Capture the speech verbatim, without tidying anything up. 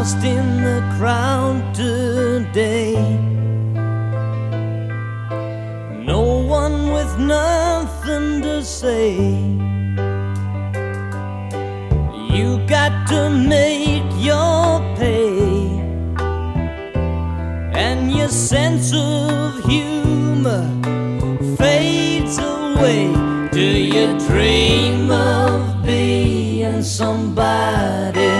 lost in the crowd today. No one with nothing to say. You got to make your pay, and your sense of humor fades away. Do you dream of being somebody